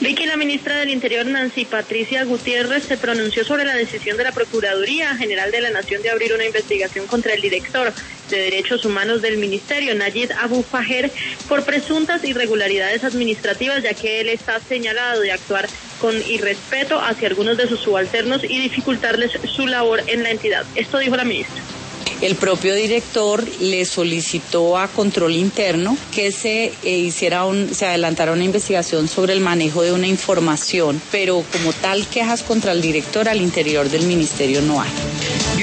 Vicky, la ministra del Interior, Nancy Patricia Gutiérrez, se pronunció sobre la decisión de la Procuraduría General de la Nación de abrir una investigación contra el director de Derechos Humanos del Ministerio, Nayib Abu Fajer, por presuntas irregularidades administrativas, ya que él está señalado de actuar con irrespeto hacia algunos de sus subalternos y dificultarles su labor en la entidad. Esto dijo la ministra. El propio director le solicitó a Control Interno que se adelantara una investigación sobre el manejo de una información, pero como tal quejas contra el director al interior del ministerio no hay.